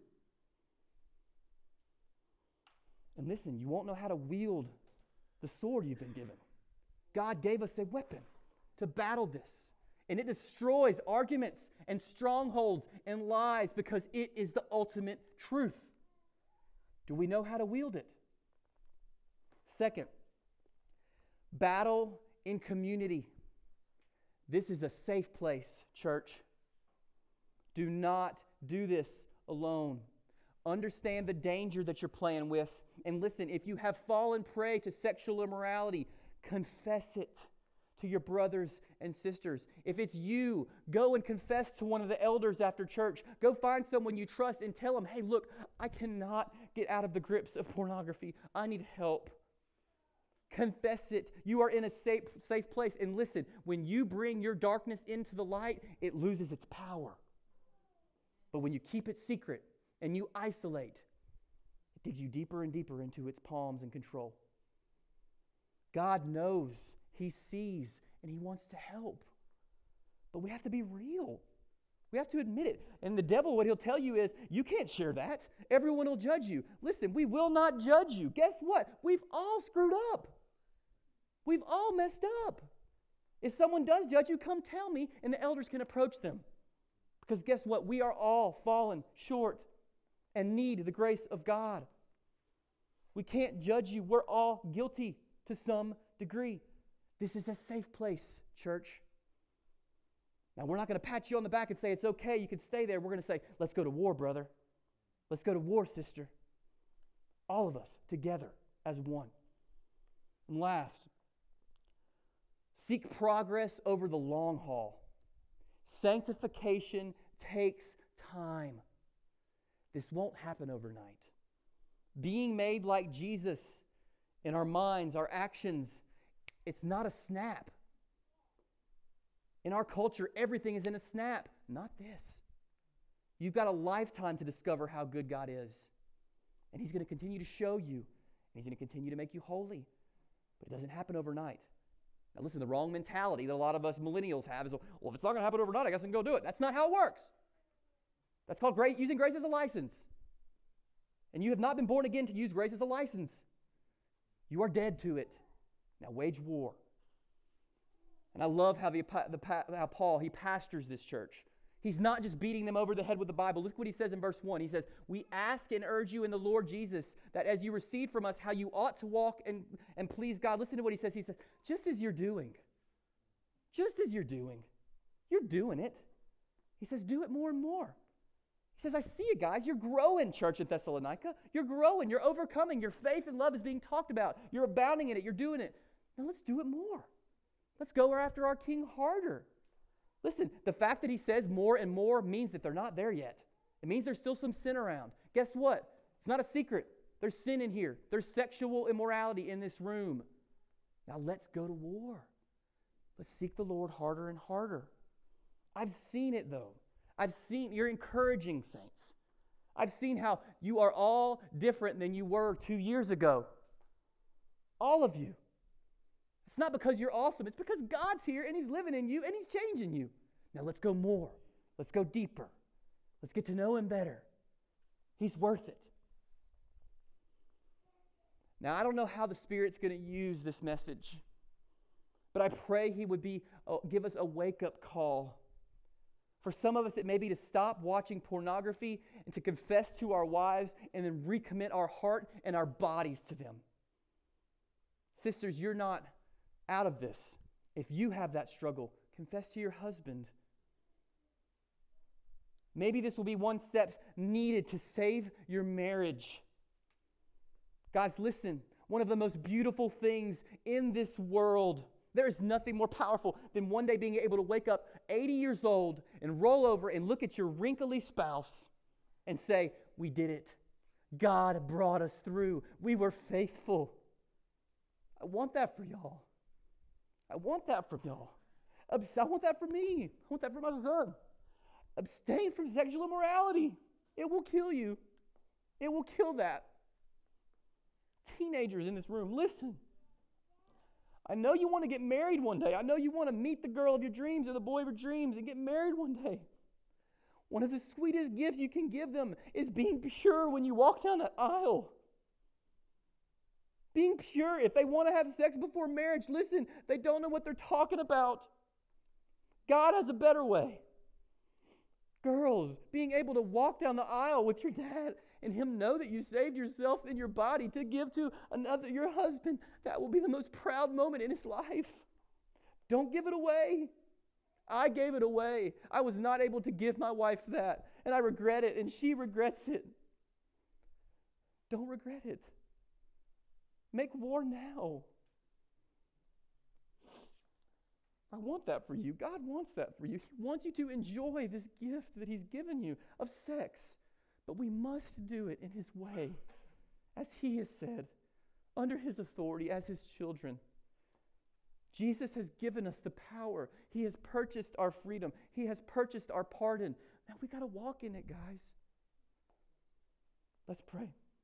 And listen, you won't know how to wield the sword you've been given. God gave us a weapon to battle this. And it destroys arguments and strongholds and lies because it is the ultimate truth. Do we know how to wield it? Second, battle in community. This is a safe place, church. Do not do this alone. Understand the danger that you're playing with. And listen, if you have fallen prey to sexual immorality, confess it to your brothers and sisters. If it's you, go and confess to one of the elders after church. Go find someone you trust and tell them, hey, look, I cannot get out of the grips of pornography. I need help. Confess it. You are in a safe, safe place. And listen, when you bring your darkness into the light, it loses its power. But when you keep it secret and you isolate, it digs you deeper and deeper into its palms and control. God knows. He sees and He wants to help. But we have to be real. We have to admit it. And the devil, what he'll tell you is, you can't share that. Everyone will judge you. Listen, we will not judge you. Guess what? We've all screwed up. We've all messed up. If someone does judge you, come tell me, and the elders can approach them. Because guess what? We are all fallen short and need the grace of God. We can't judge you. We're all guilty to some degree. This is a safe place, church. Now, we're not going to pat you on the back and say, it's okay, you can stay there. We're going to say, let's go to war, brother. Let's go to war, sister. All of us together as one. And last, seek progress over the long haul. Sanctification takes time. This won't happen overnight. Being made like Jesus in our minds, our actions, it's not a snap. In our culture, everything is in a snap. Not this. You've got a lifetime to discover how good God is. And He's going to continue to show you. And He's going to continue to make you holy. But it doesn't happen overnight. Now listen, the wrong mentality that a lot of us millennials have is, well, if it's not going to happen overnight, I guess I can go do it. That's not how it works. That's called grace, using grace as a license. And you have not been born again to use grace as a license. You are dead to it. Now wage war. And I love how, the, the, how Paul, he pastors this church. He's not just beating them over the head with the Bible. Look what he says in verse one. He says, we ask and urge you in the Lord Jesus that as you receive from us how you ought to walk and, and please God. Listen to what he says. He says, just as you're doing. Just as you're doing. You're doing it. He says, do it more and more. He says, I see you guys. You're growing, church in Thessalonica. You're growing. You're overcoming. Your faith and love is being talked about. You're abounding in it. You're doing it. Now let's do it more. Let's go after our King harder. Listen, the fact that he says more and more means that they're not there yet. It means there's still some sin around. Guess what? It's not a secret. There's sin in here. There's sexual immorality in this room. Now let's go to war. Let's seek the Lord harder and harder. I've seen it though. I've seen, you're encouraging saints. I've seen how you are all different than you were two years ago. All of you. It's not because you're awesome. It's because God's here and He's living in you and He's changing you. Now let's go more. Let's go deeper. Let's get to know Him better. He's worth it. Now I don't know how the Spirit's going to use this message, but I pray He would be uh, give us a wake-up call. For some of us, it may be to stop watching pornography and to confess to our wives and then recommit our heart and our bodies to them. Sisters, you're not out of this. If you have that struggle, confess to your husband. Maybe this will be one step needed to save your marriage. Guys, listen. One of the most beautiful things in this world, there is nothing more powerful than one day being able to wake up eighty years old and roll over and look at your wrinkly spouse and say, we did it. God brought us through. We were faithful. I want that for y'all. I want that from y'all. I want that for me. I want that for my son. Abstain from sexual immorality. It will kill you. It will kill that. Teenagers in this room, listen. I know you want to get married one day. I know you want to meet the girl of your dreams or the boy of your dreams and get married one day. One of the sweetest gifts you can give them is being pure when you walk down that aisle. Being pure. If they want to have sex before marriage, listen, they don't know what they're talking about. God has a better way. Girls, being able to walk down the aisle with your dad and him know that you saved yourself and your body to give to another, your husband, that will be the most proud moment in his life. Don't give it away. I gave it away. I was not able to give my wife that, and I regret it, and she regrets it. Don't regret it. Make war now. I want that for you. God wants that for you. He wants you to enjoy this gift that He's given you of sex. But we must do it in His way, as He has said, under His authority, as His children. Jesus has given us the power. He has purchased our freedom. He has purchased our pardon. Now we got to walk in it, guys. Let's pray.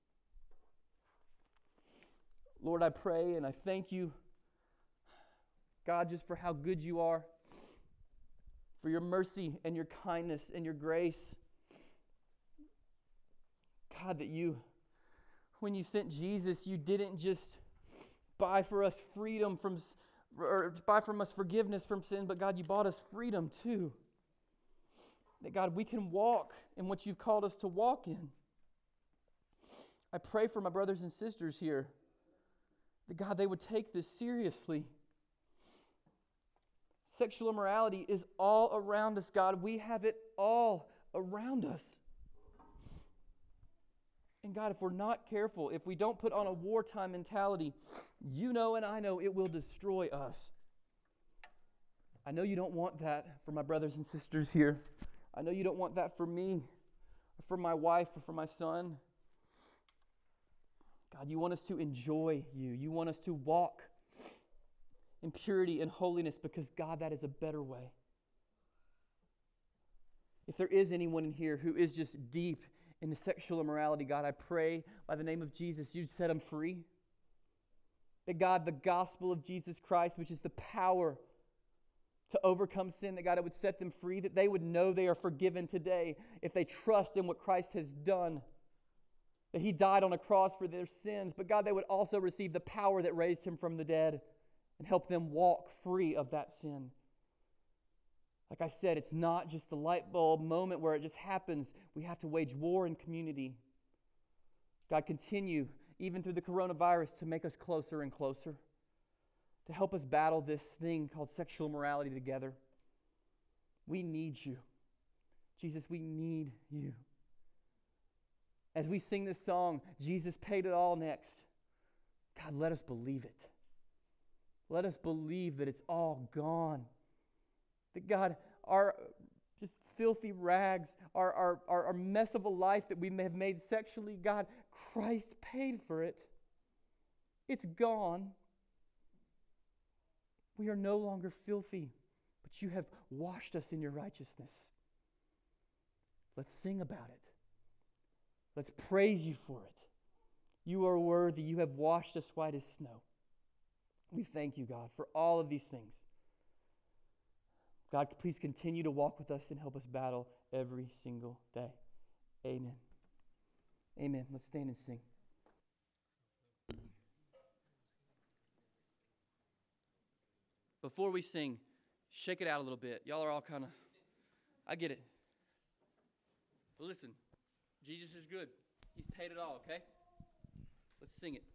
Lord, I pray and I thank you, God, just for how good you are, for your mercy and your kindness and your grace. God, that you, when you sent Jesus, you didn't just buy for us freedom from, or buy from us forgiveness from sin, but God, you bought us freedom too. That God, we can walk in what you've called us to walk in. I pray for my brothers and sisters here, that God, they would take this seriously. Sexual immorality is all around us, God. We have it all around us. And God, if we're not careful, if we don't put on a wartime mentality, you know and I know it will destroy us. I know you don't want that for my brothers and sisters here. I know you don't want that for me, or for my wife, or for my son. God, you want us to enjoy you. You want us to walk in purity and holiness because, God, that is a better way. If there is anyone in here who is just deep in the sexual immorality, God, I pray by the name of Jesus, you'd set them free. That, God, the gospel of Jesus Christ, which is the power to overcome sin, that, God, it would set them free, that they would know they are forgiven today if they trust in what Christ has done. That He died on a cross for their sins, but God, they would also receive the power that raised Him from the dead and help them walk free of that sin. Like I said, it's not just the light bulb moment where it just happens. We have to wage war in community. God, continue, even through the coronavirus, to make us closer and closer, to help us battle this thing called sexual immorality together. We need you. Jesus, we need you. As we sing this song, Jesus paid it all next. God, let us believe it. Let us believe that it's all gone. That God, our just filthy rags, our, our, our, our mess of a life that we may have made sexually, God, Christ paid for it. It's gone. We are no longer filthy, but you have washed us in your righteousness. Let's sing about it. Let's praise you for it. You are worthy. You have washed us white as snow. We thank you, God, for all of these things. God, please continue to walk with us and help us battle every single day. Amen. Amen. Let's stand and sing. Before we sing, shake it out a little bit. Y'all are all kind of, I get it. But listen, Jesus is good. He's paid it all, okay? Let's sing it.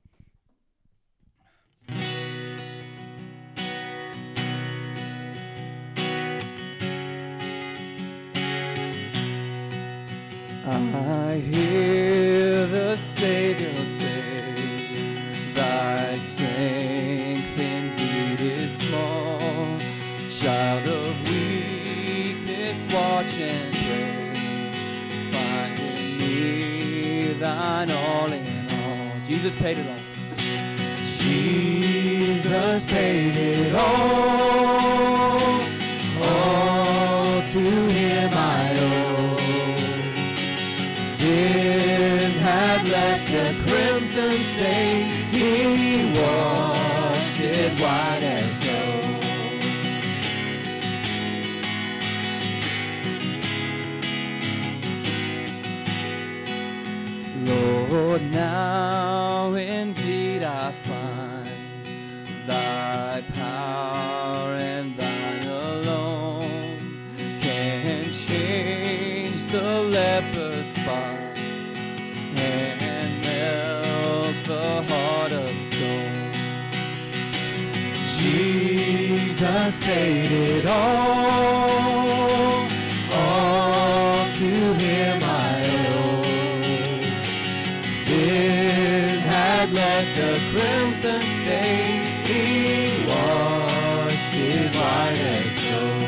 I hear the Savior say, thy strength indeed is small. Child of weakness, watch and pray. Find in me thine all in all. Jesus paid it all. Jesus paid it all. All to him I owe. Sin had left a crimson stain. He washed it white as snow. Lord, now indeed I find thy power and thine alone can change the leper's spots and melt the heart of stone. Jesus paid it all, all to him I owe. Sin had left a crimson stain, he washed it white as snow.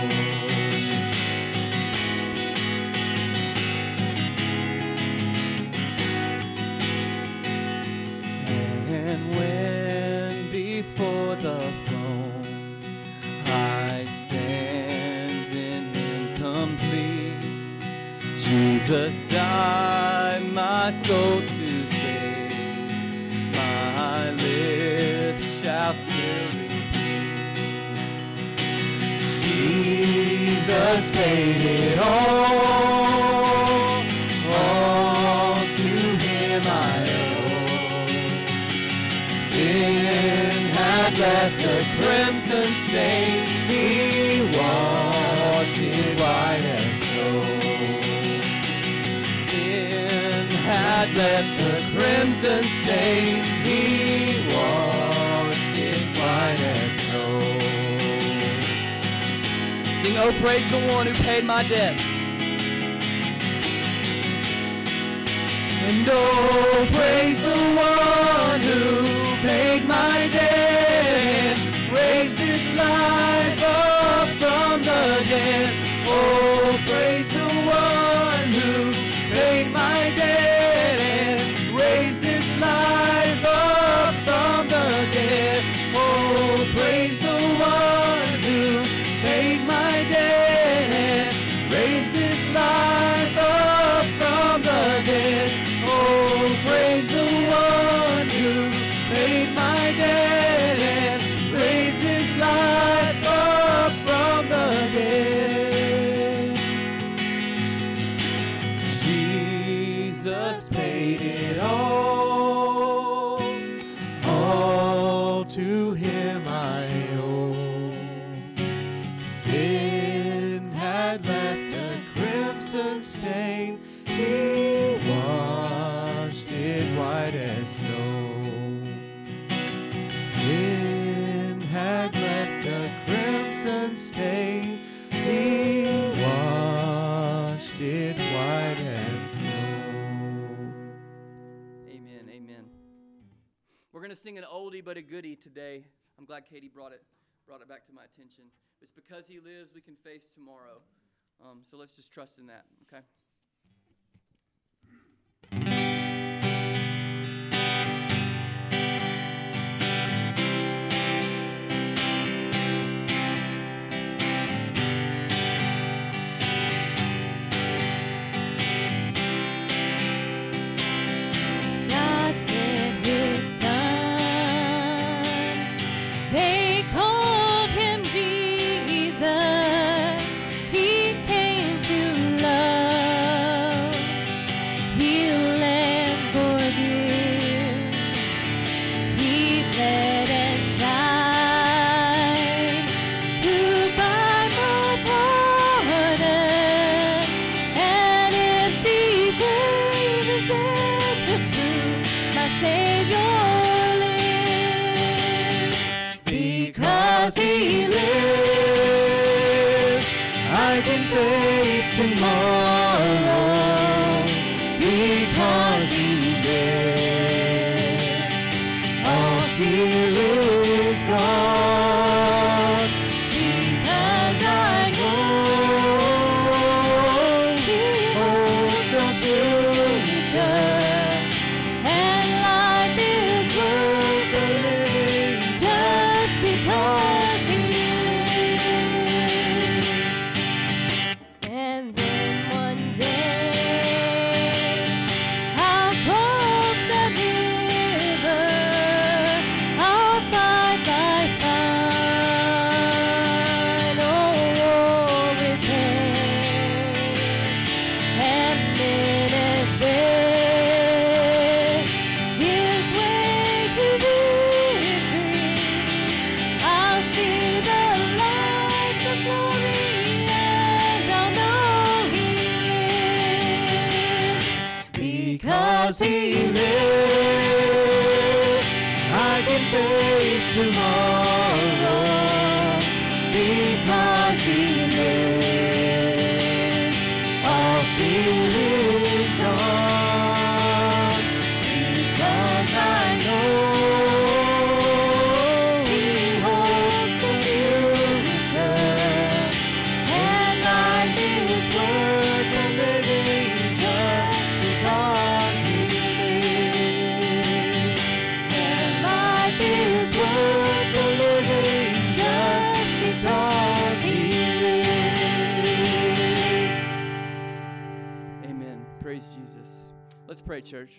And when before the throne I stand in him complete, Jesus died my soul to save, my lips shall still repeat. Jesus paid it all, all to him I owe. Sin had left a crimson stain, he washed it white as snow. Sin had left a crimson stain, he washed it white as snow. Sing, oh praise the one who paid my debt. And oh praise the one who paid my debt, raised his life up from the dead. Oh praise the one who paid my debt, raised his life up from the dead. Oh praise the one who paid my debt, raised his life up from the dead. Oh praise the one who paid my debt. but a goodie today. I'm glad Katie brought it brought it back to my attention. It's because he lives we can face tomorrow. Um, so let's just trust in that, okay? Church.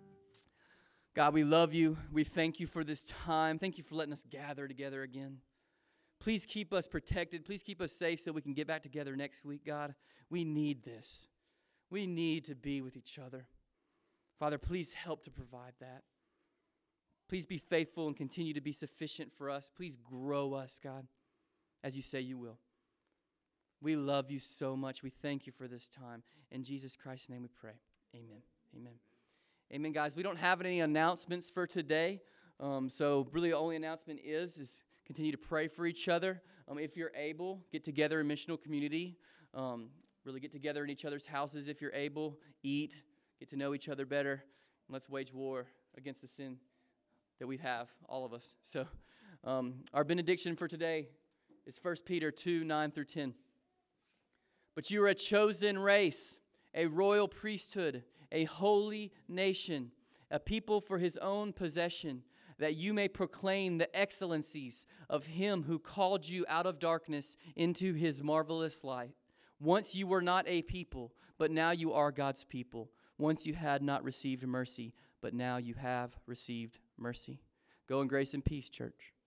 God, we love you. We thank you for this time. Thank you for letting us gather together again. Please keep us protected. Please keep us safe so we can get back together next week, God. We need this. We need to be with each other. Father, please help to provide that. Please be faithful and continue to be sufficient for us. Please grow us, God, as you say you will. We love you so much. We thank you for this time. In Jesus Christ's name we pray. Amen. Amen. Amen, guys. We don't have any announcements for today. Um, so really the only announcement is, is continue to pray for each other. Um, if you're able, get together in missional community. Um, really get together in each other's houses if you're able. Eat. Get to know each other better. And let's wage war against the sin that we have, all of us. So um, our benediction for today is First Peter two, nine through ten. But you are a chosen race, a royal priesthood, a holy nation, a people for his own possession, that you may proclaim the excellencies of him who called you out of darkness into his marvelous light. Once you were not a people, but now you are God's people. Once you had not received mercy, but now you have received mercy. Go in grace and peace, church.